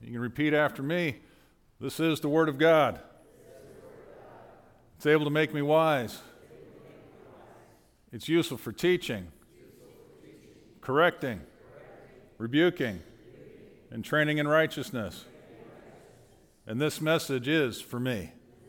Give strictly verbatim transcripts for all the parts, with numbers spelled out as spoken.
You can repeat after me. This is the Word of God. It's able to make me wise. It's useful for teaching, correcting, rebuking, and training in righteousness. And this message is for me.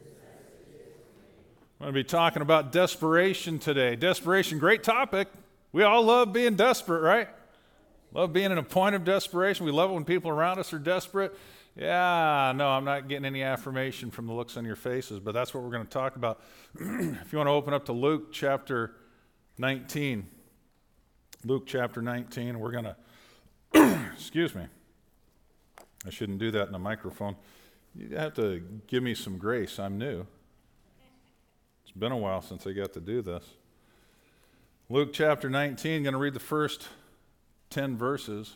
I'm going to be talking about desperation today. Desperation, great topic. We all love being desperate, right? Love being in a point of desperation. We love it when people around us are desperate. Yeah, no, I'm not getting any affirmation from the looks on your faces, but that's what we're going to talk about. If you want to open up to Luke chapter nineteen. Luke chapter nineteen, we're going to, excuse me. I shouldn't do that in a microphone. You have to give me some grace. I'm new. It's been a while since I got to do this. Luke chapter nineteen, I'm going to read the first ten verses.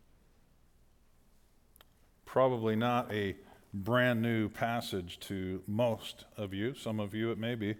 Probably not a brand new passage to most of you. Some of you it may be.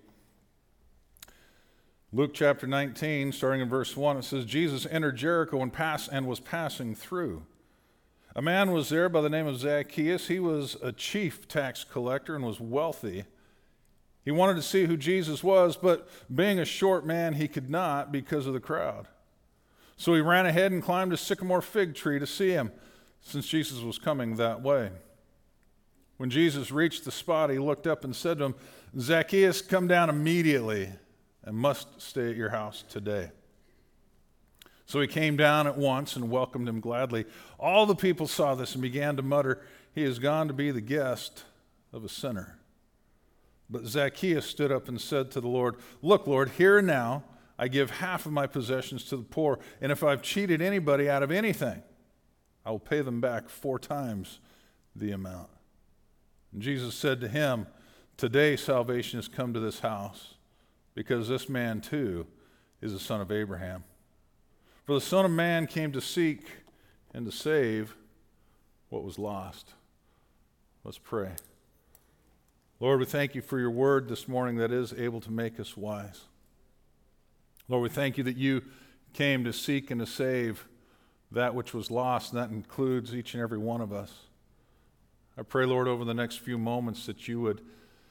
Luke chapter nineteen, starting in verse one, it says, Jesus entered Jericho and, pass, and was passing through. A man was there by the name of Zacchaeus. He was a chief tax collector and was wealthy. He wanted to see who Jesus was, but being a short man, he could not because of the crowd. So he ran ahead and climbed a sycamore fig tree to see him, since Jesus was coming that way. When Jesus reached the spot, he looked up and said to him, Zacchaeus, come down immediately and must stay at your house today. So he came down at once and welcomed him gladly. All the people saw this and began to mutter, he has gone to be the guest of a sinner. But Zacchaeus stood up and said to the Lord, look, Lord, here and now I give half of my possessions to the poor, and if I've cheated anybody out of anything, I will pay them back four times the amount. And Jesus said to him, today salvation has come to this house, because this man too is a son of Abraham. For the Son of Man came to seek and to save what was lost. Let's pray. Lord, we thank you for your word this morning that is able to make us wise. Lord, we thank you that you came to seek and to save that which was lost, and that includes each and every one of us. I pray, Lord, over the next few moments that you would,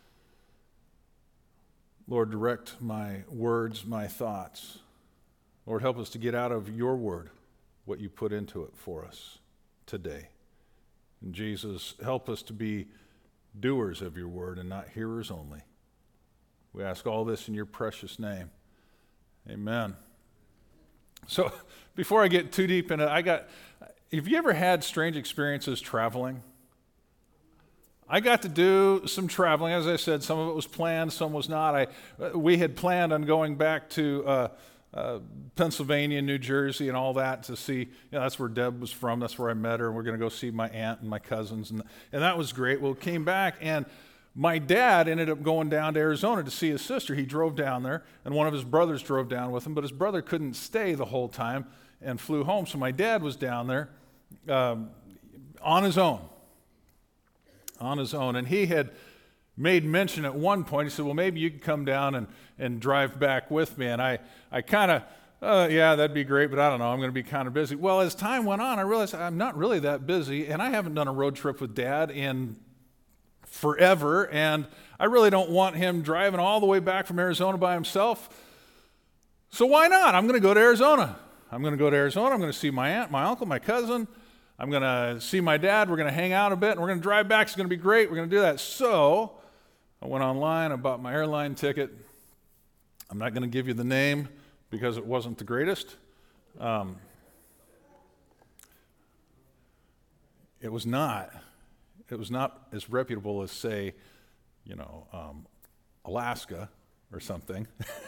Lord, direct my words, my thoughts. Lord, help us to get out of your word what you put into it for us today. And Jesus, help us to be doers of your word and not hearers only. We ask all this in your precious name. Amen. So before I get too deep in it, I got, have you ever had strange experiences traveling? I got to do some traveling. As I said, some of it was planned, some was not. I, we had planned on going back to uh, uh, Pennsylvania, New Jersey, and all that to see, you know, that's where Deb was from. That's where I met her. And we're going to go see my aunt and my cousins. And, and that was great. Well, came back, and my dad ended up going down to Arizona to see his sister. He drove down there, and one of his brothers drove down with him, but his brother couldn't stay the whole time and flew home. So my dad was down there um, on his own, on his own. And he had made mention at one point, he said, well, maybe you could come down and, and drive back with me. And I, I kind of, uh, yeah, that'd be great, but I don't know, I'm going to be kind of busy. Well, as time went on, I realized I'm not really that busy, and I haven't done a road trip with Dad in forever, and I really don't want him driving all the way back from Arizona by himself. So why not? I'm going to go to Arizona. I'm going to go to Arizona. I'm going to see my aunt, my uncle, my cousin. I'm going to see my dad. We're going to hang out a bit, and we're going to drive back. It's going to be great. We're going to do that. So I went online. I bought my airline ticket. I'm not going to give you the name because it wasn't the greatest. Um, it was not. It was not as reputable as, say, you know, um, Alaska or something.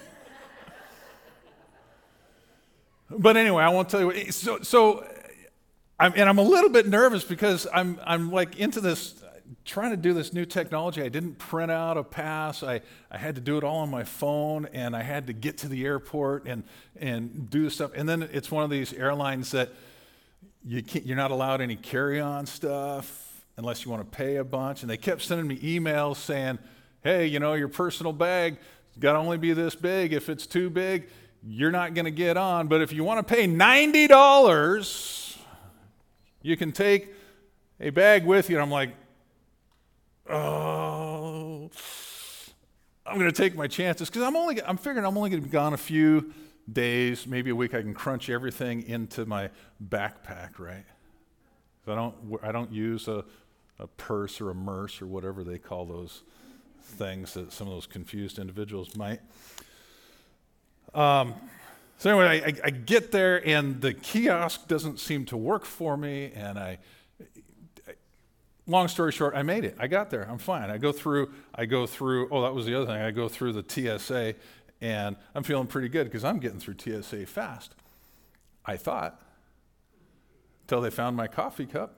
But anyway, I won't tell you what. So, so I'm, and I'm a little bit nervous because I'm, I'm like into this, trying to do this new technology. I didn't print out a pass. I, I had to do it all on my phone, and I had to get to the airport and, and do stuff. And then it's one of these airlines that you can't, you're not allowed any carry-on stuff unless you want to pay a bunch. And they kept sending me emails saying, hey, you know, your personal bag got to only be this big. If it's too big, you're not going to get on. But if you want to pay ninety dollars, you can take a bag with you. And I'm like, oh, I'm going to take my chances because I'm only, I'm figuring I'm only going to be gone a few days, maybe a week. I can crunch everything into my backpack, right? So I don't, I don't use a, a purse or a merce or whatever they call those things that some of those confused individuals might. Um, so anyway, I, I get there and the kiosk doesn't seem to work for me, and I, I, long story short, I made it. I got there. I'm fine. I go through. I go through. Oh, that was the other thing. I go through the T S A, and I'm feeling pretty good because I'm getting through T S A fast. I thought, until they found my coffee cup.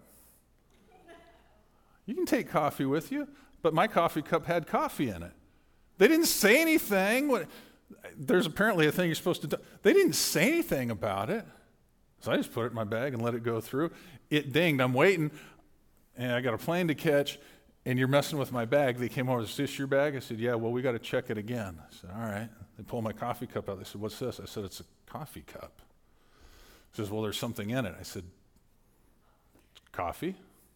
You can take coffee with you, but my coffee cup had coffee in it. They didn't say anything. What, there's apparently a thing you're supposed to do. They didn't say anything about it. So I just put it in my bag and let it go through. It dinged. I'm waiting, and I got a plane to catch, and you're messing with my bag. They came over, is this your bag? I said, yeah, well, we got to check it again. I said, all right. They pulled my coffee cup out. They said, what's this? I said, it's a coffee cup. He says, well, there's something in it. I said, coffee?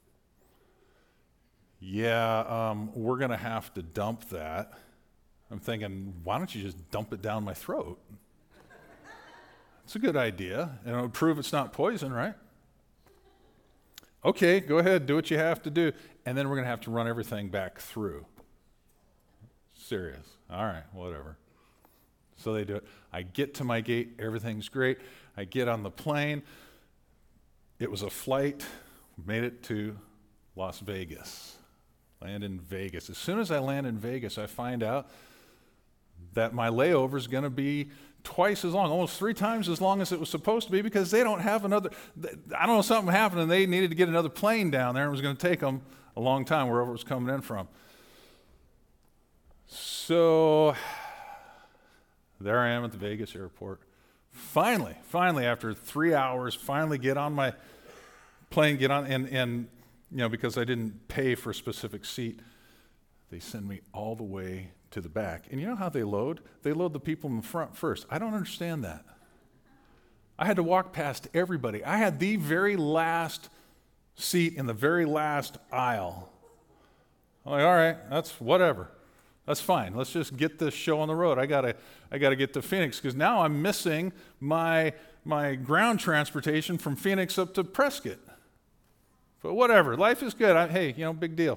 Yeah, um, we're going to have to dump that. I'm thinking, why don't you just dump it down my throat? It's a good idea, and it would prove it's not poison, right? Okay, go ahead, do what you have to do, and then we're going to have to run everything back through. Serious. All right, whatever. So they do it. I get to my gate, everything's great. I get on the plane. It was a flight, made it to Las Vegas. Land in Vegas. As soon as I land in Vegas, I find out that my layover is going to be twice as long, almost three times as long as it was supposed to be, because they don't have another, I don't know, something happened and they needed to get another plane down there, and it was going to take them a long time wherever it was coming in from. So there I am at the Vegas airport. Finally, finally, after three hours, finally get on my plane, get on, and, and you know, because I didn't pay for a specific seat, they send me all the way to the back. And you know how they load? They load the people in the front first. I don't understand that. I had to walk past everybody. I had the very last seat in the very last aisle. I'm like, all right, that's whatever. That's fine. Let's just get this show on the road. I gotta, I gotta get to Phoenix, because now I'm missing my my ground transportation from Phoenix up to Prescott. But whatever, life is good. I, hey, you know, big deal.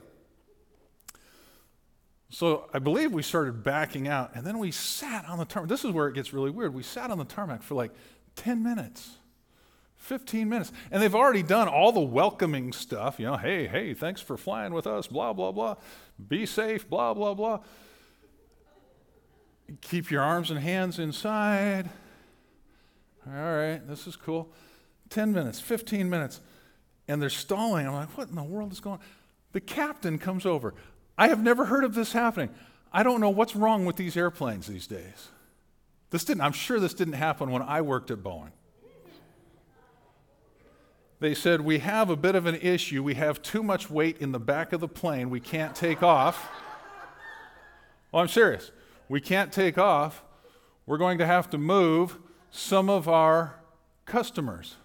So I believe we started backing out, and then we sat on the tarmac. This is where it gets really weird. We sat on the tarmac for like ten minutes, fifteen minutes, and they've already done all the welcoming stuff. You know, hey, hey, thanks for flying with us, blah, blah, blah. Be safe, blah, blah, blah. Keep your arms and hands inside. All right, this is cool. ten minutes, fifteen minutes. And they're stalling. I'm like, what in the world is going on? The captain comes over. I have never heard of this happening. I don't know what's wrong with these airplanes these days. This didn't, I'm sure this didn't happen when I worked at Boeing. They said, we have a bit of an issue. We have too much weight in the back of the plane. We can't take off. Well, I'm serious. We can't take off. We're going to have to move some of our customers.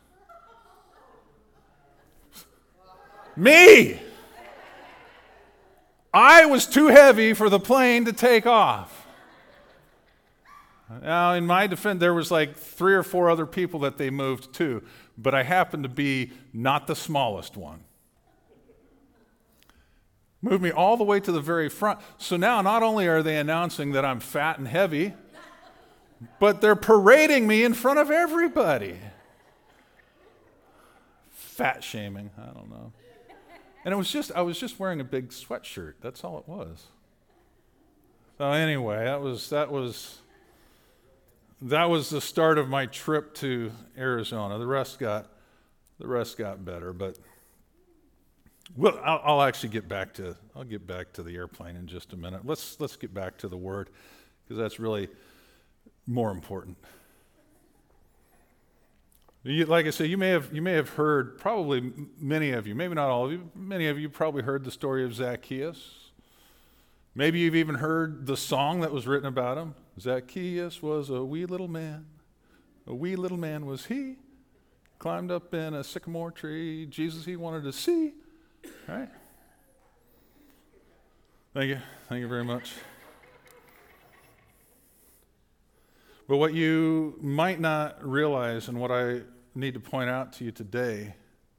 Me! I was too heavy for the plane to take off. Now, in my defense, there was like three or four other people that they moved to, but I happened to be not the smallest one. Moved me all the way to the very front. So now not only are they announcing that I'm fat and heavy, but they're parading me in front of everybody. Fat shaming, I don't know. And it was just, I was just wearing a big sweatshirt. That's all it was. So anyway, that was, that was, that was the start of my trip to Arizona. The rest got, the rest got better, but well, I'll, I'll actually get back to, I'll get back to the airplane in just a minute. Let's, let's get back to the Word, because that's really more important. You, like I say, you may have you may have heard, probably many of you, maybe not all of you, many of you probably heard the story of Zacchaeus. Maybe you've even heard the song that was written about him. Zacchaeus was a wee little man, a wee little man was he, climbed up in a sycamore tree, Jesus he wanted to see, All right. Thank you. Thank you very much. But what you might not realize, and what I need to point out to you today,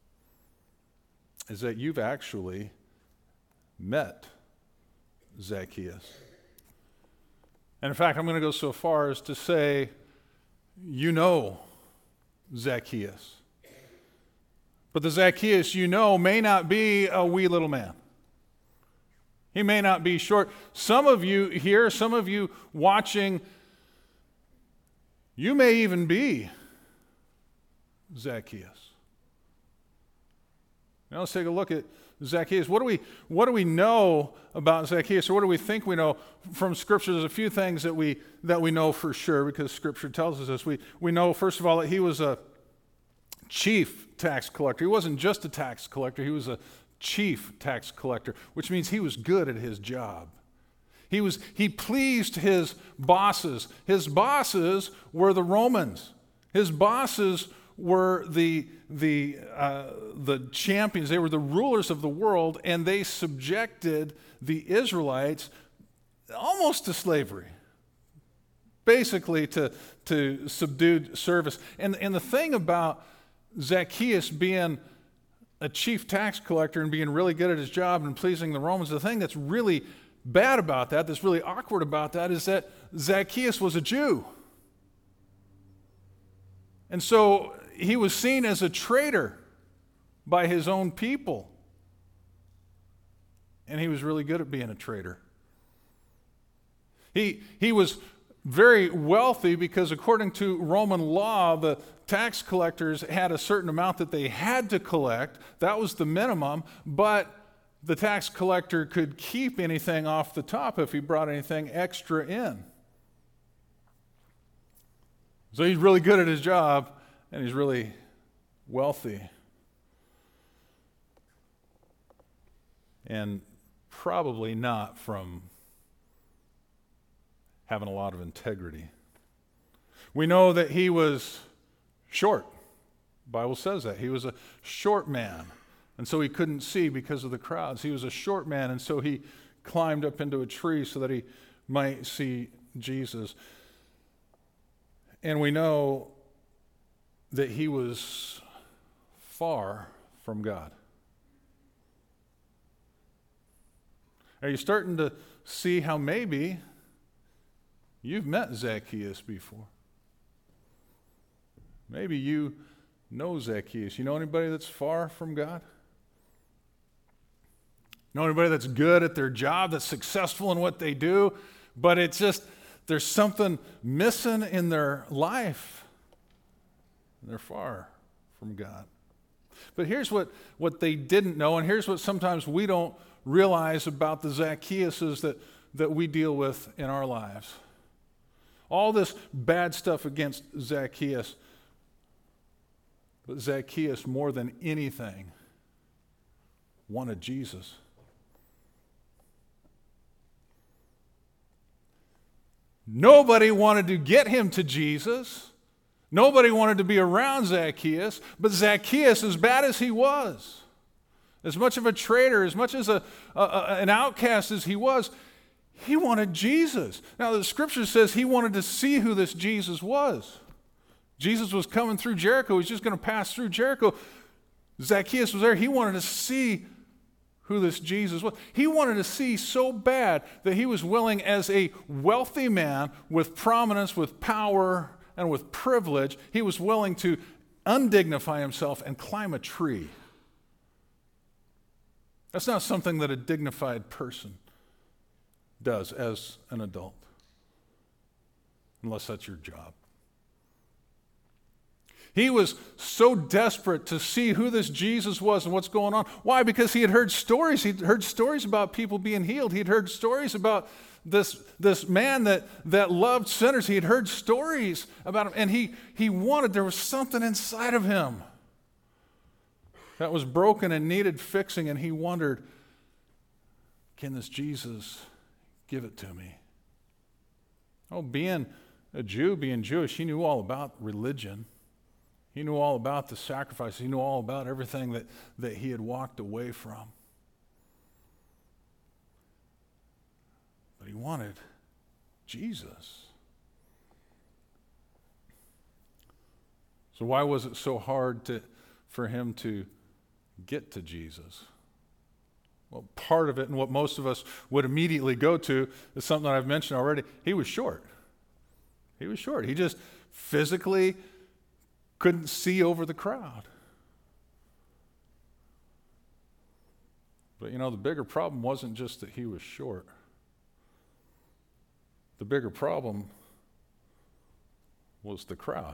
is that you've actually met Zacchaeus. And in fact, I'm going to go so far as to say, you know Zacchaeus. But the Zacchaeus you know may not be a wee little man. He may not be short. Some of you here, some of you watching, you may even be Zacchaeus. Now let's take a look at Zacchaeus. What do we what do we know about Zacchaeus, or what do we think we know from Scripture? There's a few things that we that we know for sure because Scripture tells us this. We we know first of all that he was a chief tax collector. He wasn't just a tax collector; he was a chief tax collector, which means he was good at his job. He was he pleased his bosses. His bosses were the Romans. His bosses were the the uh, the champions. They were the rulers of the world, and they subjected the Israelites almost to slavery, basically to to subdued service. And and the thing about Zacchaeus being a chief tax collector and being really good at his job and pleasing the Romans, the thing that's really bad about that, that's really awkward about that, is that Zacchaeus was a Jew. And so he was seen as a traitor by his own people. And he was really good at being a traitor. He, he was very wealthy because according to Roman law, the tax collectors had a certain amount that they had to collect. That was the minimum, but the tax collector could keep anything off the top if he brought anything extra in. So he's really good at his job, and he's really wealthy. And probably not from having a lot of integrity. We know that he was short. The Bible says that. He was a short man, and so he couldn't see because of the crowds. He was a short man, and so he climbed up into a tree so that he might see Jesus. And we know that he was far from God. Are you starting to see how maybe you've met Zacchaeus before? Maybe you know Zacchaeus. You know anybody that's far from God? Know anybody that's good at their job, that's successful in what they do, but it's just there's something missing in their life. They're far from God. But here's what, what they didn't know, and here's what sometimes we don't realize about the Zacchaeuses that, that we deal with in our lives. All this bad stuff against Zacchaeus, but Zacchaeus, more than anything, wanted Jesus. Nobody wanted to get him to Jesus. Nobody wanted to be around Zacchaeus, but Zacchaeus, as bad as he was, as much of a traitor, as much as a, a, a, an outcast as he was, he wanted Jesus. Now, the scripture says he wanted to see who this Jesus was. Jesus was coming through Jericho. He's just going to pass through Jericho. Zacchaeus was there. He wanted to see who this Jesus was. He wanted to see so bad that he was willing, as a wealthy man with prominence, with power, and with privilege, he was willing to undignify himself and climb a tree. That's not something that a dignified person does as an adult, unless that's your job. He was so desperate to see who this Jesus was and what's going on. Why? Because he had heard stories. He'd heard stories about people being healed. He'd heard stories about this, this man that, that loved sinners. He had heard stories about him, and he, he wanted, there was something inside of him that was broken and needed fixing, and he wondered, can this Jesus give it to me? Oh, being a Jew, being Jewish, he knew all about religion. He knew all about the sacrifice. He knew all about everything that, that he had walked away from. but he wanted Jesus. So why was it so hard to, for him to get to Jesus? Well, part of it, and what most of us would immediately go to, is something that I've mentioned already. He was short. He was short. He just physically couldn't see over the crowd. But you know, the bigger problem wasn't just that he was short. The bigger problem was the crowd.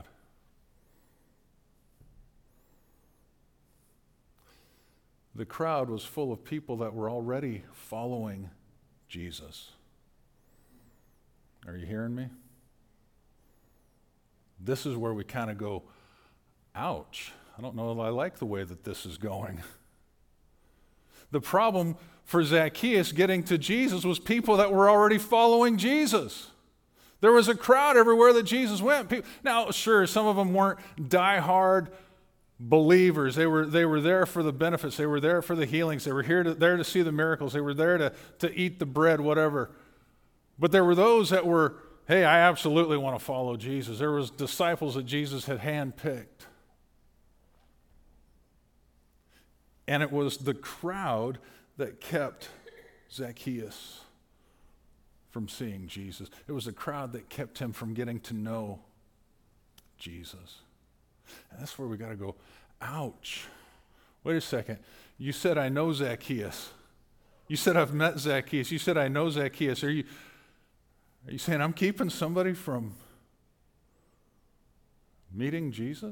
The crowd was full of people that were already following Jesus. Are you hearing me? This is where we kind of go, ouch. I don't know if I like the way that this is going. The problem for Zacchaeus getting to Jesus was people that were already following Jesus. There was a crowd everywhere that Jesus went. Now, sure, some of them weren't diehard believers. They were, they were there for the benefits. They were there for the healings. They were here to, there to see the miracles. They were there to, to eat the bread, whatever. But there were those that were, hey, I absolutely want to follow Jesus. There was disciples that Jesus had handpicked. And it was the crowd that kept Zacchaeus from seeing Jesus. It was the crowd that kept him from getting to know Jesus. And that's where we got to go, ouch. Wait a second. You said, I know Zacchaeus. You said, I've met Zacchaeus. You said, I know Zacchaeus. Are you, are you saying I'm keeping somebody from meeting Jesus?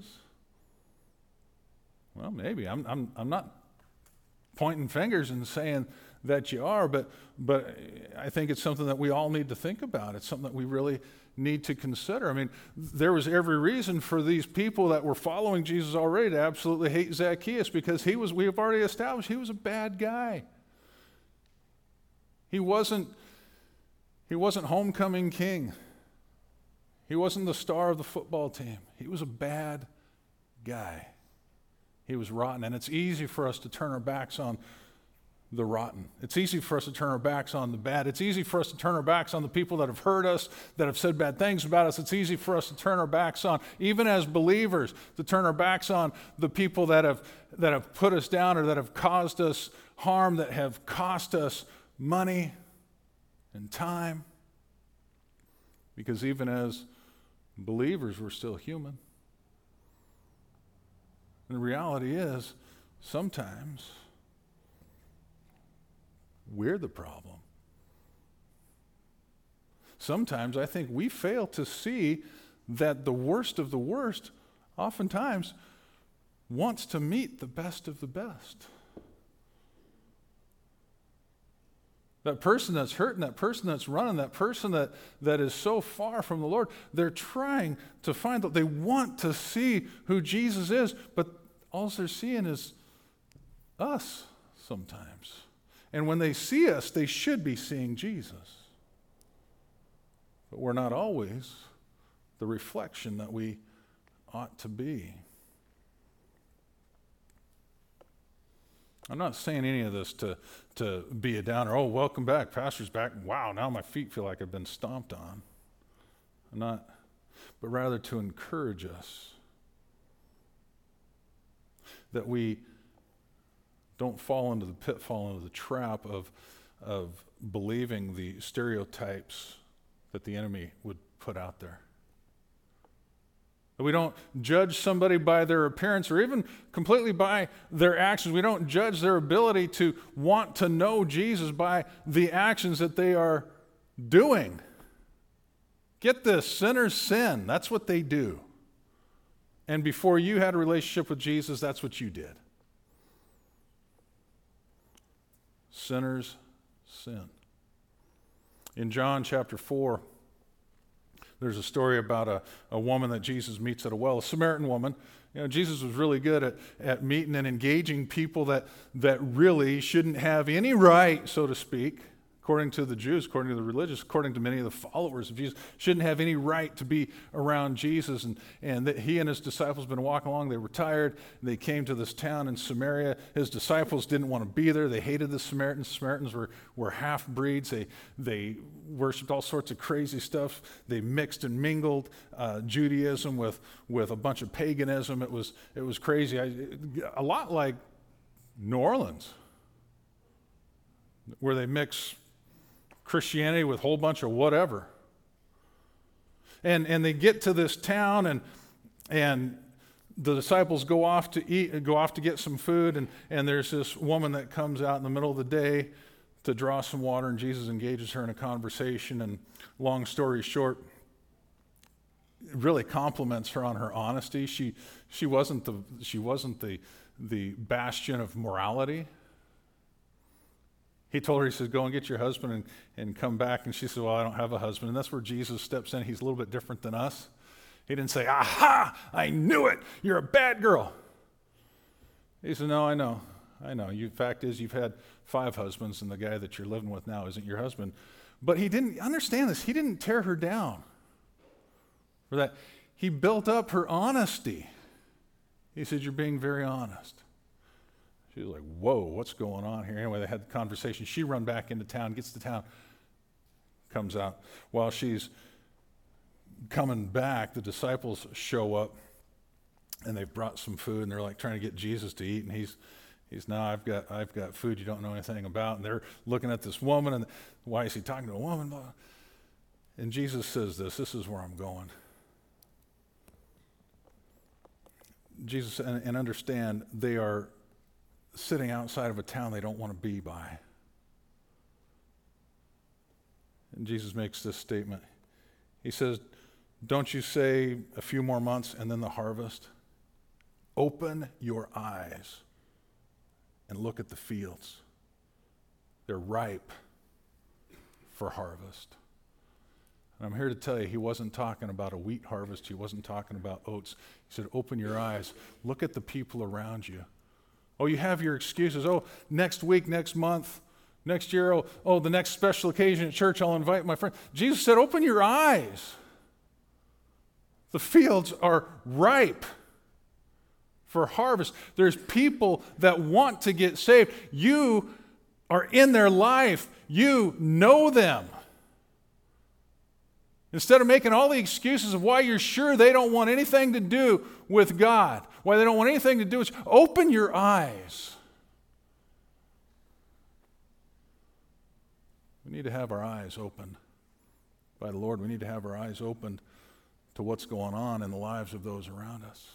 Well, maybe. I'm, I'm, I'm not pointing fingers and saying that you are, but, but I think it's something that we all need to think about. It's something that we really need to consider. I mean, there was every reason for these people that were following Jesus already to absolutely hate Zacchaeus, because he was, we have already established, he was a bad guy. He wasn't, he wasn't homecoming king. He wasn't the star of the football team. He was a bad guy. He was rotten, and it's easy for us to turn our backs on the rotten. It's easy for us to turn our backs on the bad. It's easy for us to turn our backs on the people that have hurt us, that have said bad things about us. It's easy for us to turn our backs on, even as believers, to turn our backs on the people that have that have put us down or that have caused us harm, that have cost us money and time. Because even as believers, we're still human. And the reality is, sometimes we're the problem. Sometimes I think we fail to see that the worst of the worst oftentimes wants to meet the best of the best. That person that's hurting, that person that's running, that person that, that is so far from the Lord, they're trying to find that they want to see who Jesus is, but all they're seeing is us sometimes. And when they see us, they should be seeing Jesus. But we're not always the reflection that we ought to be. I'm not saying any of this to, to be a downer. Oh, welcome back. Pastor's back. Wow, now my feet feel like I've been stomped on. I'm not, but rather to encourage us that we don't fall into the pitfall, into the trap of, of believing the stereotypes that the enemy would put out there. We don't judge somebody by their appearance or even completely by their actions. We don't judge their ability to want to know Jesus by the actions that they are doing. Get this, sinners sin. That's what they do. And before you had a relationship with Jesus, that's what you did. Sinners sin. In John chapter four, there's a story about a, a woman that Jesus meets at a well, a Samaritan woman. You know, Jesus was really good at, at meeting and engaging people that, that really shouldn't have any right, so to speak, according to the Jews, according to the religious, according to many of the followers of Jesus, shouldn't have any right to be around Jesus. And, and that he and his disciples had been walking along. They were tired. And they came to this town in Samaria. His disciples didn't want to be there. They hated the Samaritans. Samaritans were, were half-breeds. They, they worshipped all sorts of crazy stuff. They mixed and mingled uh, Judaism with, with a bunch of paganism. It was, it was crazy. I, a lot like New Orleans, where they mix Christianity with a whole bunch of whatever. And and they get to this town, and and the disciples go off to eat, go off to get some food, and, and there's this woman that comes out in the middle of the day to draw some water, and Jesus engages her in a conversation, and long story short, really compliments her on her honesty. She she wasn't the she wasn't the the bastion of morality. He told her, he says, go and get your husband and, and come back. And she said, well, I don't have a husband. And that's where Jesus steps in. He's a little bit different than us. He didn't say, aha, I knew it. You're a bad girl. He said, no, I know. I know. You, fact is, you've had five husbands, and the guy that you're living with now isn't your husband. But he didn't understand this. He didn't tear her down for that. He built up her honesty. He said, you're being very honest. She was like, whoa, what's going on here? Anyway, they had the conversation. She run back into town, gets to town, comes out. While she's coming back, the disciples show up, and they've brought some food, and they're like trying to get Jesus to eat, and he's he's no, I've got I've got food you don't know anything about. And they're looking at this woman, and why is he talking to a woman? And Jesus says this, this is where I'm going. Jesus, and, and understand, they are sitting outside of a town they don't want to be by. And Jesus makes this statement. He says, don't you say a few more months and then the harvest? Open your eyes and look at the fields. They're ripe for harvest. And I'm here to tell you, he wasn't talking about a wheat harvest. He wasn't talking about oats. He said, open your eyes. Look at the people around you. Oh, you have your excuses. Oh, next week, next month, next year, oh, oh, the next special occasion at church, I'll invite my friend. Jesus said, open your eyes. The fields are ripe for harvest. There's people that want to get saved. You are in their life. You know them. Instead of making all the excuses of why you're sure they don't want anything to do with God, why they don't want anything to do with you, open your eyes. We need to have our eyes opened by the Lord. We need to have our eyes opened to what's going on in the lives of those around us.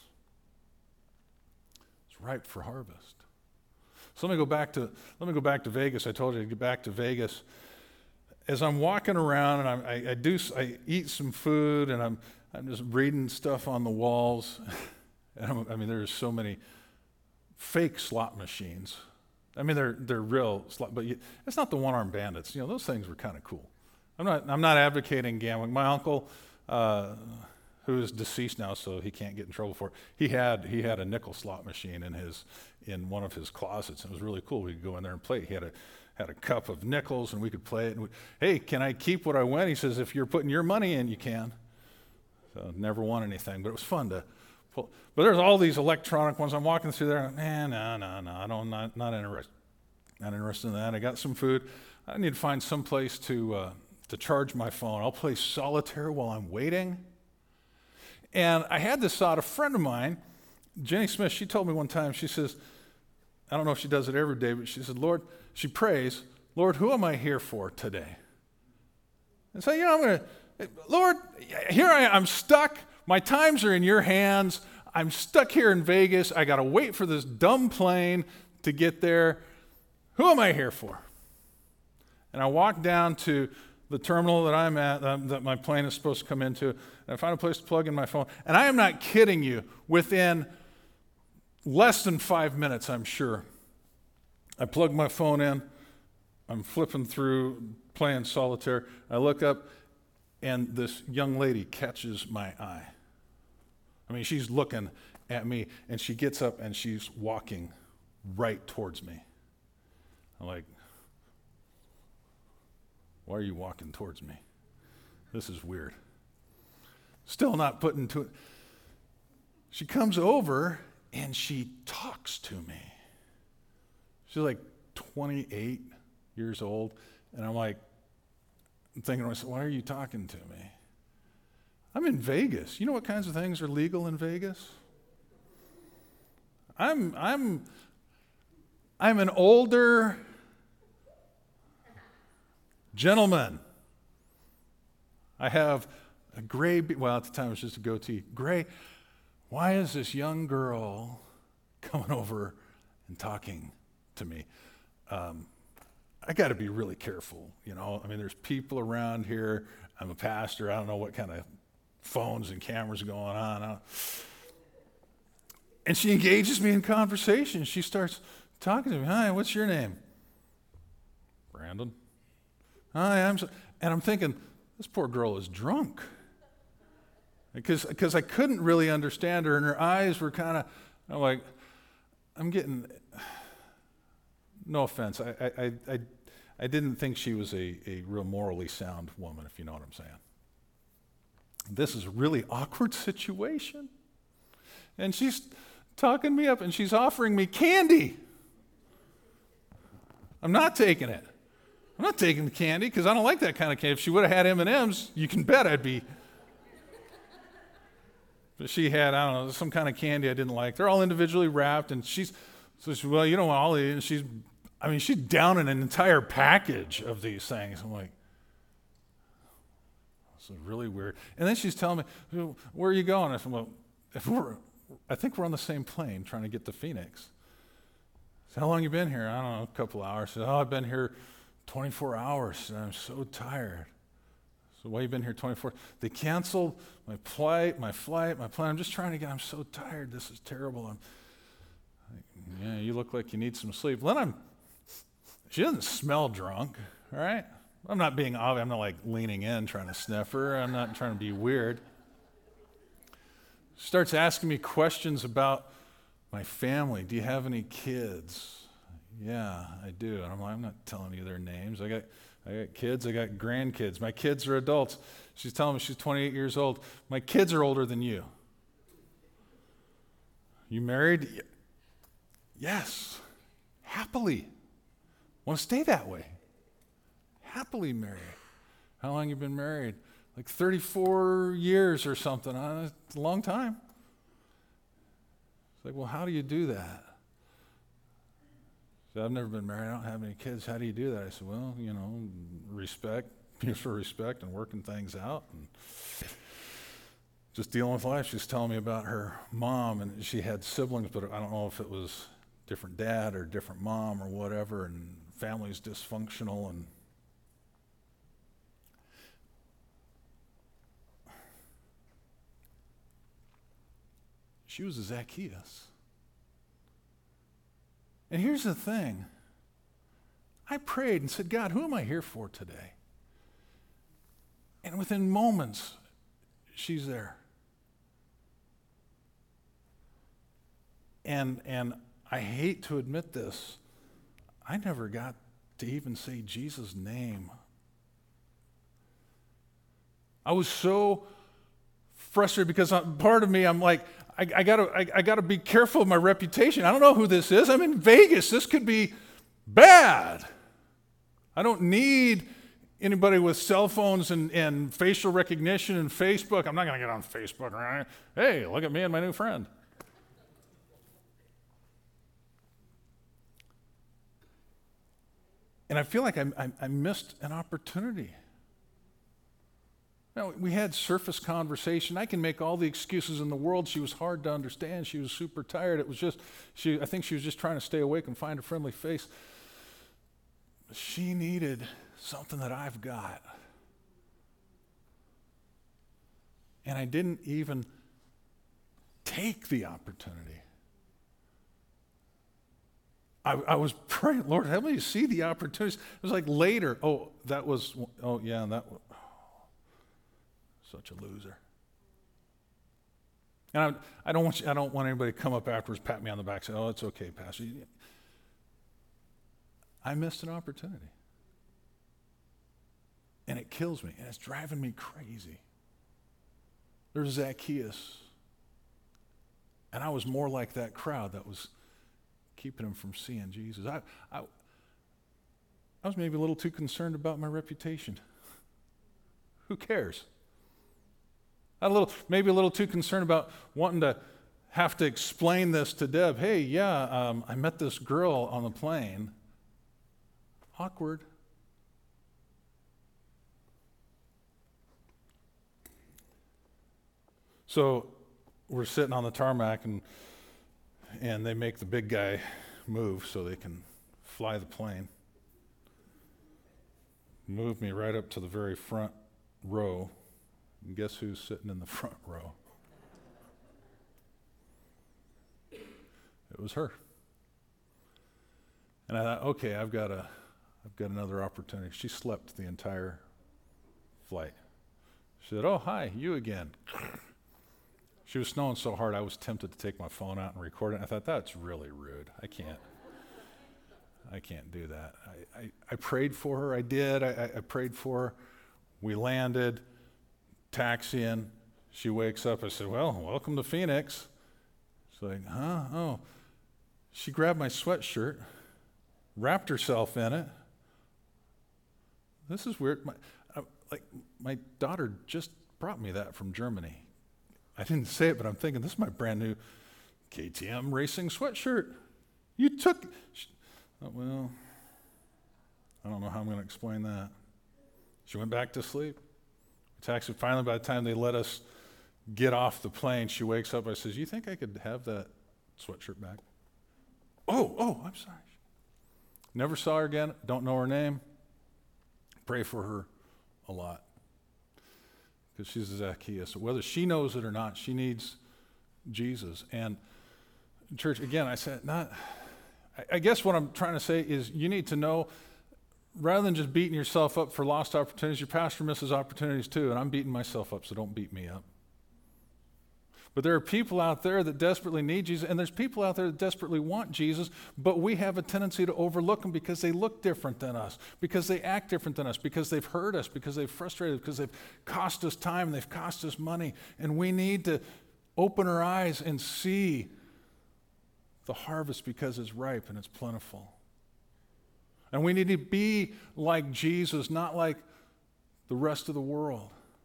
It's ripe for harvest. So let me go back to let me go back to Vegas. I told you to get back to Vegas. As I'm walking around and I'm, I, I do, I eat some food, and I'm, I'm just reading stuff on the walls. And I'm, I mean, there's so many fake slot machines. I mean, they're they're real slot, but you, it's not the one-armed bandits. You know, those things were kind of cool. I'm not I'm not advocating gambling. My uncle, uh, who is deceased now, so he can't get in trouble for it. He had he had a nickel slot machine in his in one of his closets. It was really cool. We could go in there and play. He had a had a cup of nickels, and we could play it. And we, hey, can I keep what I win? He says, if you're putting your money in, you can. So never won anything, but it was fun to pull. But there's all these electronic ones. I'm walking through there, and eh, no, no, no, I don't, not, not interested. Not interested in that. I got some food. I need to find some place to uh, to charge my phone. I'll play solitaire while I'm waiting. And I had this thought. A friend of mine, Jenny Smith, she told me one time, she says, I don't know if she does it every day, but she said, Lord, she prays, Lord, who am I here for today? And so, you know, I'm going to, Lord, here I am, I'm stuck. My times are in your hands. I'm stuck here in Vegas. I got to wait for this dumb plane to get there. Who am I here for? And I walk down to the terminal that I'm at, um, that my plane is supposed to come into, and I find a place to plug in my phone. And I am not kidding you, within less than five minutes, I'm sure, I plug my phone in, I'm flipping through, playing solitaire, I look up, and this young lady catches my eye. I mean, she's looking at me, and she gets up, and she's walking right towards me. I'm like, Why are you walking towards me? This is weird. Still not putting to it. She comes over and she talks to me. She's like twenty-eight years old. And I'm like, I'm thinking to myself, why are you talking to me? I'm in Vegas. You know what kinds of things are legal in Vegas? I'm I'm I'm an older gentleman. I have a gray, be- well, at the time it was just a goatee. Gray. Why is this young girl coming over and talking to me? Um, I got to be really careful, you know. I mean, there's people around here. I'm a pastor. I don't know what kind of phones and cameras are going on. I don't- And she engages me in conversation. She starts talking to me. Hi, what's your name? Brandon. Hi, I'm so, and I'm thinking, this poor girl is drunk. Because because I couldn't really understand her, and her eyes were kind of, I'm like, I'm getting, no offense, I, I, I, I didn't think she was a, a real morally sound woman, if you know what I'm saying. This is a really awkward situation. And she's talking me up, and she's offering me candy. I'm not taking it. I'm not taking the candy, because I don't like that kind of candy. If she would have had M and M's, you can bet I'd be. But she had, I don't know, some kind of candy I didn't like. They're all individually wrapped, and she's, so she's, well, you don't want all of these. And she's, I mean, she's down in an entire package of these things. I'm like, this is really weird. And then she's telling me, where are you going? I said, well, if we're, I think we're on the same plane trying to get to Phoenix. I said, how long you been here? I don't know, a couple hours. She said, oh, I've been here twenty-four hours, and I'm so tired. So why you been here twenty-four? They canceled my flight, my flight, my plane. I'm just trying to get, I'm so tired. This is terrible. I'm like, yeah, you look like you need some sleep. Then I'm, she doesn't smell drunk, all right? I'm not being obvious. I'm not like leaning in trying to sniff her. I'm not trying to be weird. She starts asking me questions about my family. Do you have any kids? Yeah, I do. And I'm like, I'm not telling you their names. I got I got kids, I got grandkids. My kids are adults. She's telling me she's twenty-eight years old. My kids are older than you. You married? Yes. Happily. Want to stay that way. Happily married. How long you been married? Like thirty-four years or something. Uh, It's a long time. It's like, well, how do you do that? I said, I've never been married. I don't have any kids. How do you do that? I said, well, you know, respect, mutual respect, and working things out. And just dealing with life. She was telling me about her mom, and she had siblings, but I don't know if it was different dad or different mom or whatever, and family's dysfunctional. And she was a Zacchaeus. And here's the thing. I prayed and said, God, who am I here for today? And within moments, she's there. And and I hate to admit this, I never got to even say Jesus' name. I was so frustrated because I, part of me, I'm like, I, I gotta, I, I gotta be careful of my reputation. I don't know who this is. I'm in Vegas. This could be bad. I don't need anybody with cell phones and, and facial recognition and Facebook. I'm not gonna get on Facebook, right? Hey, look at me and my new friend. And I feel like I, I, I missed an opportunity. Now, we had surface conversation. I can make all the excuses in the world. She was hard to understand. She was super tired. It was just, she, I think she was just trying to stay awake and find a friendly face. She needed something that I've got. And I didn't even take the opportunity. I, I was praying, Lord, help me see the opportunities. It was like later, oh, that was, oh, yeah, that was. Such a loser. And I, I don't want you, I don't want anybody to come up afterwards, pat me on the back, say, "Oh, it's okay, Pastor." I missed an opportunity. And it kills me, and it's driving me crazy. There's Zacchaeus. And I was more like that crowd that was keeping him from seeing Jesus. I, I, I was maybe a little too concerned about my reputation. Who cares? I was a little, maybe a little too concerned about wanting to have to explain this to Deb. Hey, yeah, um, I met this girl on the plane. Awkward. So we're sitting on the tarmac, and and they make the big guy move so they can fly the plane. Move me right up to the very front row. And guess who's sitting in the front row? It was her. And I thought, okay, I've got a, I've got another opportunity. She slept the entire flight. She said, "Oh, hi, you again." She was snowing so hard, I was tempted to take my phone out and record it. I thought, that's really rude. I can't. I can't do that. I, I, I prayed for her. I did. I, I prayed for her. We landed, taxiing. She wakes up. I said, "Well, welcome to Phoenix." She's like, "Huh? Oh." She grabbed my sweatshirt, wrapped herself in it. This is weird. My, I, like my daughter just brought me that from Germany. I didn't say it, but I'm thinking, this is my brand new K T M racing sweatshirt. You took, she, oh, well, I don't know how I'm going to explain that. She went back to sleep. Taxi, finally, by the time they let us get off the plane, she wakes up. I says, "You think I could have that sweatshirt back?" Oh, oh, I'm sorry. Never saw her again. Don't know her name. Pray for her a lot. Because she's a Zacchaeus. Whether she knows it or not, she needs Jesus. And church, again, I said, not, I, I guess what I'm trying to say is you need to know, rather than just beating yourself up for lost opportunities, your pastor misses opportunities too, and I'm beating myself up, so don't beat me up. But there are people out there that desperately need Jesus, and there's people out there that desperately want Jesus, but we have a tendency to overlook them because they look different than us, because they act different than us, because they've hurt us, because they've frustrated us, because they've cost us time, they've cost us money, and we need to open our eyes and see the harvest because it's ripe and it's plentiful. And we need to be like Jesus, not like the rest of the world.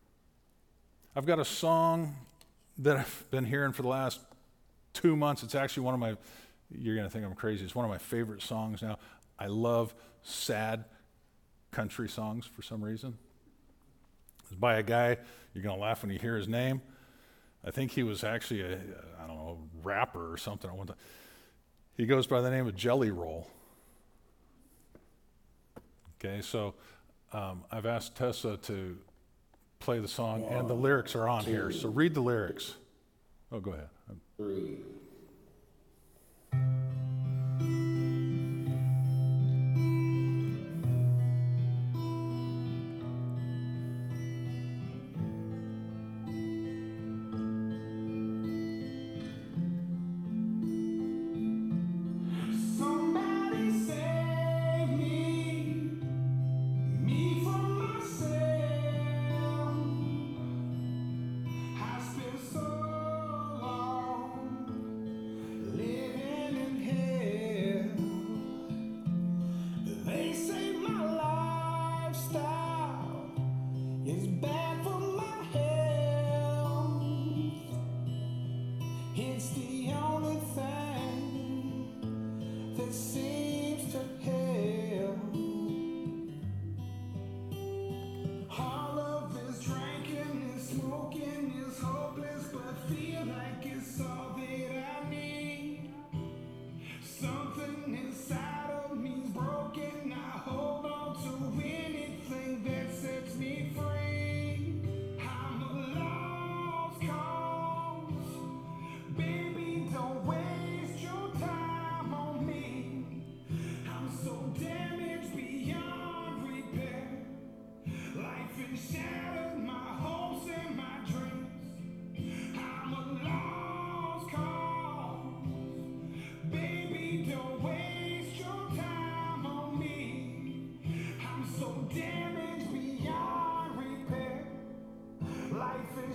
I've got a song that I've been hearing for the last two months. It's actually one of my, you're going to think I'm crazy, it's one of my favorite songs now. I love sad country songs for some reason. It's by a guy, you're going to laugh when you hear his name. I think he was actually a, I don't know, rapper or something. I want to, he goes by the name of Jelly Roll. Okay, so um, I've asked Tessa to play the song, One, and the lyrics are on two, here. So read the lyrics. Oh, go ahead. Three.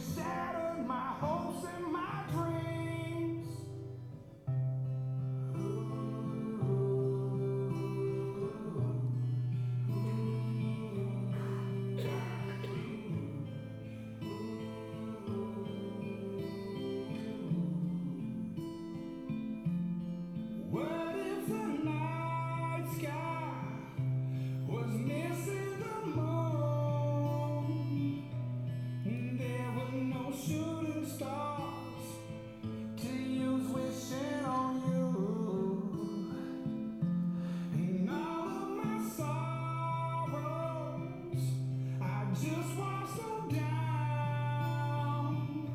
it shattered my hopes and my dreams. What if the night sky was missing the moon? And there were no shooting stars to use wishing on you. And all of my sorrows, I just washed them down.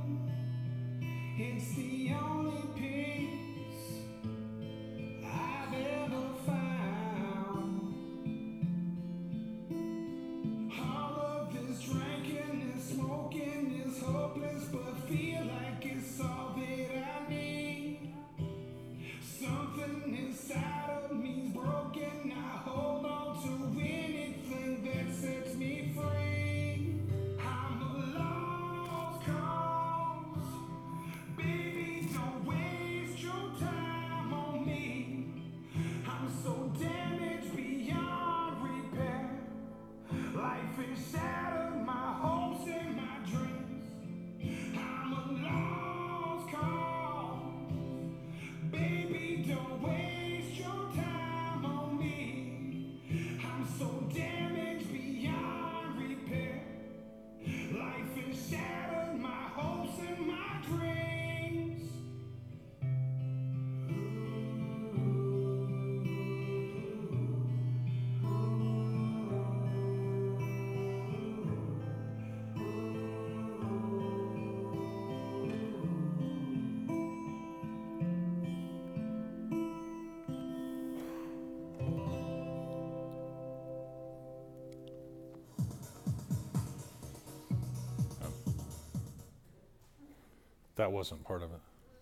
It's the only peace I've ever found. All of this drinking and smoking is hopeless, but feel like it's all that I need. Something inside of me's broken. I hold on to anything that sets me free. I'm a lost cause. Baby, don't waste your time on me. I'm so damaged beyond repair. Life has shattered my hopes and my dreams. I'm a lost cause. Baby, don't waste your time on me. I'm so damaged beyond repair. Life has shattered my hopes and my dreams. That wasn't part of it.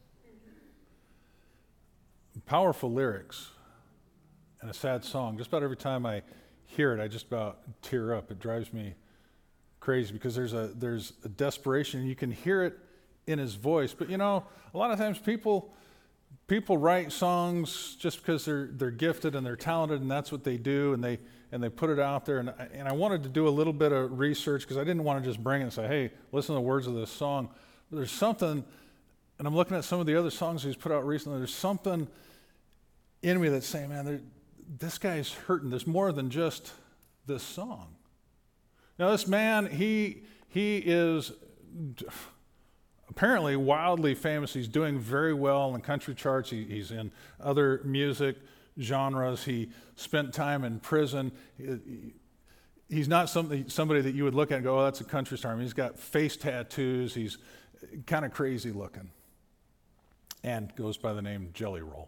Powerful lyrics and a sad song. Just about every time I hear it, I just about tear up. It drives me crazy because there's a there's a desperation, and you can hear it in his voice. But you know, a lot of times people people write songs just because they're they're gifted and they're talented, and that's what they do, and they and they put it out there. And I, and I wanted to do a little bit of research because I didn't want to just bring it and say, "Hey, listen to the words of this song." But there's something, and I'm looking at some of the other songs he's put out recently. There's something in me that's saying, "Man, there, this guy's hurting. There's more than just this song." Now, this man, he he is apparently wildly famous. He's doing very well in the country charts. He, he's in other music genres. He spent time in prison. He, he's not somebody, somebody that you would look at and go, "Oh, that's a country star." I mean, he's got face tattoos. He's kind of crazy looking, and goes by the name Jelly Roll.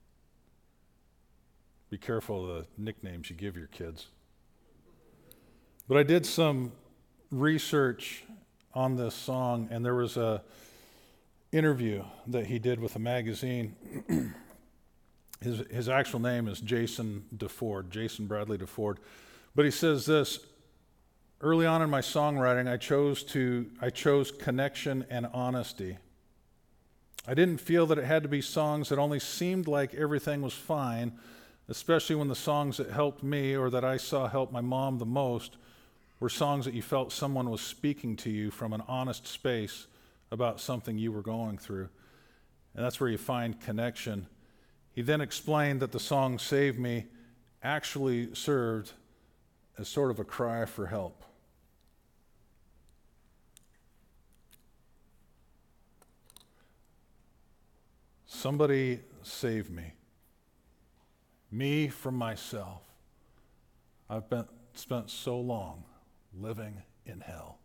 Be careful of the nicknames you give your kids. But I did some research on this song, and there was a interview that he did with a magazine. his his actual name is Jason DeFord, Jason Bradley DeFord. But he says this: early on in my songwriting, I chose to I chose connection and honesty. I didn't feel that it had to be songs that only seemed like everything was fine, especially when the songs that helped me or that I saw help my mom the most were songs that you felt someone was speaking to you from an honest space about something you were going through. And that's where you find connection. He then explained that the song Save Me actually served as sort of a cry for help. Somebody save me. Me from myself. I've been, spent so long living in hell.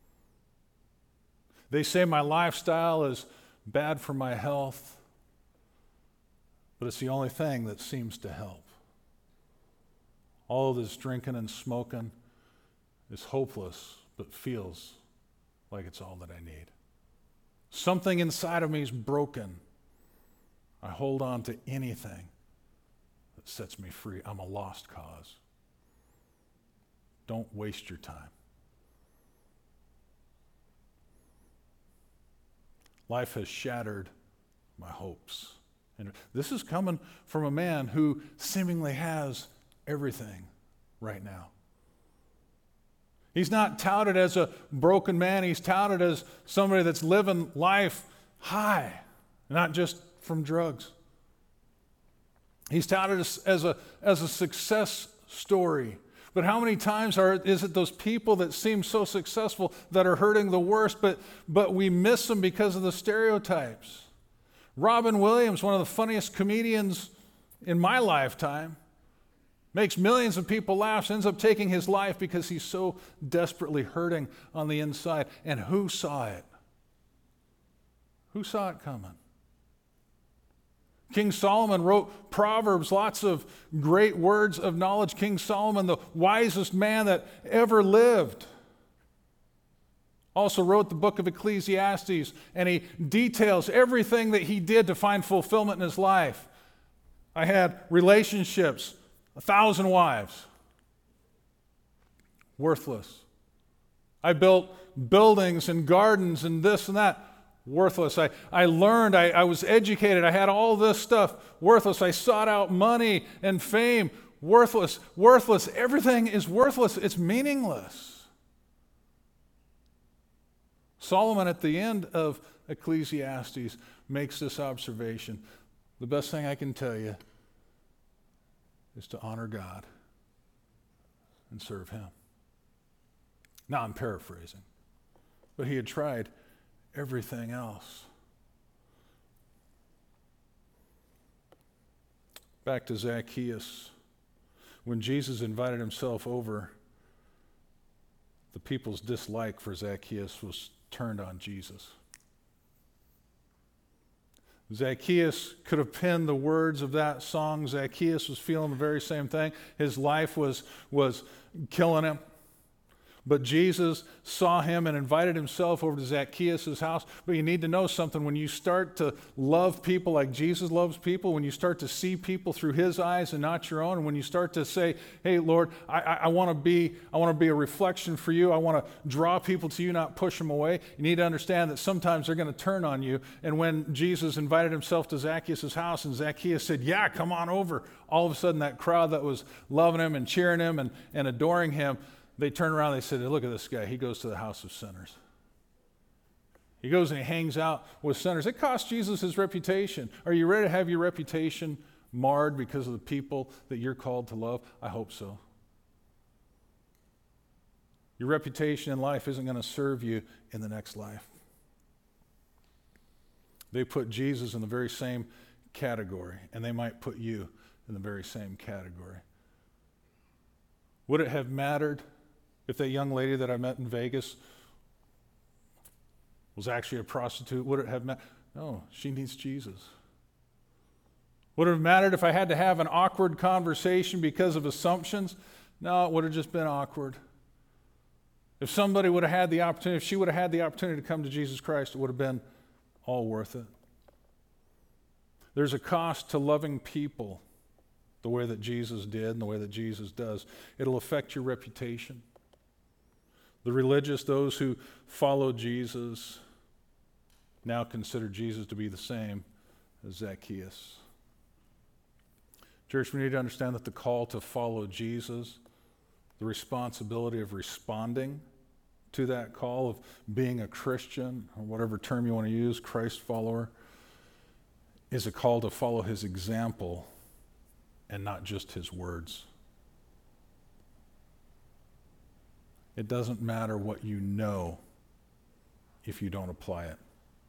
They say my lifestyle is bad for my health, but it's the only thing that seems to help. All of this drinking and smoking is hopeless, but feels like it's all that I need. Something inside of me is broken. I hold on to anything that sets me free. I'm a lost cause. Don't waste your time. Life has shattered my hopes. And this is coming from a man who seemingly has everything right now. He's not touted as a broken man. He's touted as somebody that's living life high, not just from drugs. He's touted as, as, a, as a success story. But how many times are, is it those people that seem so successful that are hurting the worst, but, but we miss them because of the stereotypes? Robin Williams, one of the funniest comedians in my lifetime, makes millions of people laugh, ends up taking his life because he's so desperately hurting on the inside. And who saw it? Who saw it coming? King Solomon wrote Proverbs, lots of great words of knowledge. King Solomon, the wisest man that ever lived, also wrote the book of Ecclesiastes, and he details everything that he did to find fulfillment in his life. I had relationships, a thousand wives, worthless. I built buildings and gardens and this and that, worthless. I, I learned, I, I was educated, I had all this stuff, worthless. I sought out money and fame, worthless, worthless. Everything is worthless, it's meaningless. Solomon at the end of Ecclesiastes makes this observation. The best thing I can tell you is to honor God and serve Him. Now I'm paraphrasing, but he had tried everything else. Back to Zacchaeus. When Jesus invited himself over, the people's dislike for Zacchaeus was turned on Jesus. Zacchaeus could have penned the words of that song. Zacchaeus was feeling the very same thing. His life was, was killing him. But Jesus saw him and invited himself over to Zacchaeus' house. But you need to know something. When you start to love people like Jesus loves people, when you start to see people through his eyes and not your own, and when you start to say, hey, Lord, I, I, I want to be, I want to be a reflection for you. I want to draw people to you, not push them away. You need to understand that sometimes they're going to turn on you. And when Jesus invited himself to Zacchaeus' house and Zacchaeus said, yeah, come on over, all of a sudden that crowd that was loving him and cheering him and, and adoring him, they turned around and they said, look at this guy. He goes to the house of sinners. He goes and he hangs out with sinners. It cost Jesus his reputation. Are you ready to have your reputation marred because of the people that you're called to love? I hope so. Your reputation in life isn't going to serve you in the next life. They put Jesus in the very same category, and they might put you in the very same category. Would it have mattered if that young lady that I met in Vegas was actually a prostitute? Would it have mattered? No, she needs Jesus. Would it have mattered if I had to have an awkward conversation because of assumptions? No, it would have just been awkward. If somebody would have had the opportunity, if she would have had the opportunity to come to Jesus Christ, it would have been all worth it. There's a cost to loving people the way that Jesus did and the way that Jesus does. It'll affect your reputation. The religious, those who follow Jesus, now consider Jesus to be the same as Zacchaeus. Church, we need to understand that the call to follow Jesus, the responsibility of responding to that call, of being a Christian, or whatever term you want to use, Christ follower, is a call to follow his example and not just his words. It doesn't matter what you know if you don't apply it.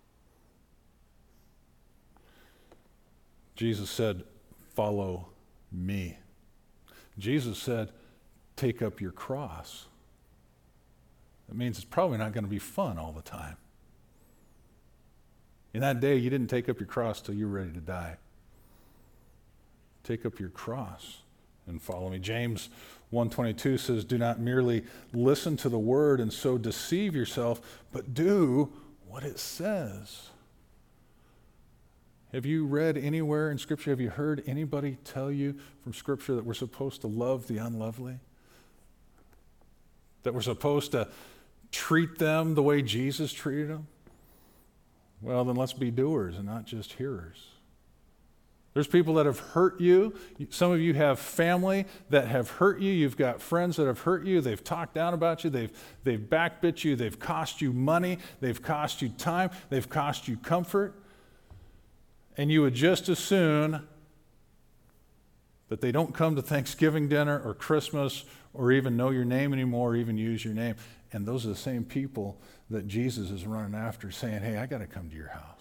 Jesus said, follow me. Jesus said, take up your cross. That means it's probably not going to be fun all the time. In that day, you didn't take up your cross till you were ready to die. Take up your cross and follow me. James one twenty-two says, do not merely listen to the word and so deceive yourself, but do what it says. Have you read anywhere in Scripture, have you heard anybody tell you from Scripture that we're supposed to love the unlovely? That we're supposed to treat them the way Jesus treated them? Well, then let's be doers and not just hearers. There's people that have hurt you. Some of you have family that have hurt you. You've got friends that have hurt you. They've talked down about you. They've, they've backbit you. They've cost you money. They've cost you time. They've cost you comfort. And you would just as soon that they don't come to Thanksgiving dinner or Christmas or even know your name anymore or even use your name. And those are the same people that Jesus is running after, saying, hey, I got to come to your house.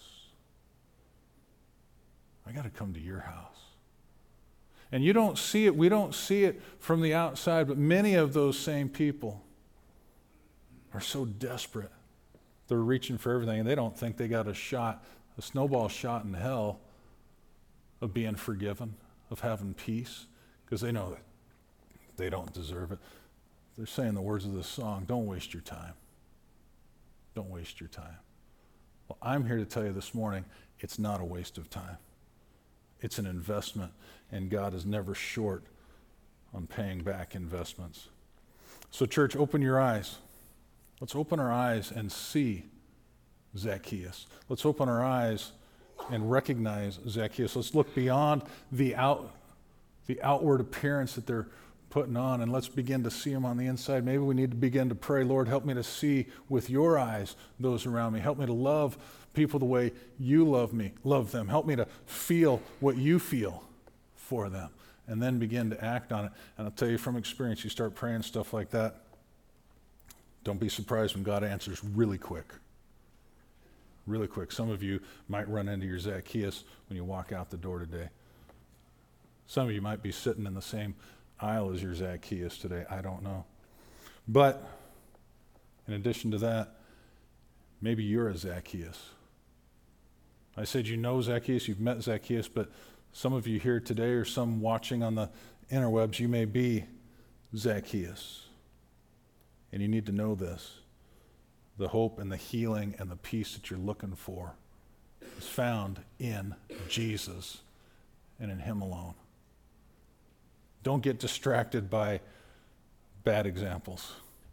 I got to come to your house. And you don't see it, we don't see it from the outside, but many of those same people are so desperate. They're reaching for everything, and they don't think they got a shot, a snowball shot in hell of being forgiven, of having peace, because they know that they don't deserve it. They're saying the words of this song, don't waste your time. Don't waste your time. Well, I'm here to tell you this morning, it's not a waste of time. It's an investment, and God is never short on paying back investments. So, church, open your eyes. Let's open our eyes and see Zacchaeus. Let's open our eyes and recognize Zacchaeus. Let's look beyond the out, the outward appearance that they're putting on, and let's begin to see him on the inside. Maybe we need to begin to pray, Lord, help me to see with your eyes those around me. Help me to love people the way you love me, love them. Help me to feel what you feel for them, and then begin to act on it. And I'll tell you from experience, you start praying stuff like that, don't be surprised when God answers really quick. Really quick. Some of you might run into your Zacchaeus when you walk out the door today. Some of you might be sitting in the same aisle as your Zacchaeus today. I don't know. But in addition to that, maybe you're a Zacchaeus. I said you know Zacchaeus, you've met Zacchaeus, but some of you here today or some watching on the interwebs, you may be Zacchaeus. And you need to know this. The hope and the healing and the peace that you're looking for is found in Jesus and in him alone. Don't get distracted by bad examples.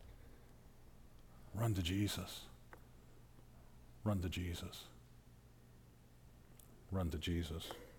Run to Jesus. Run to Jesus. Run to Jesus.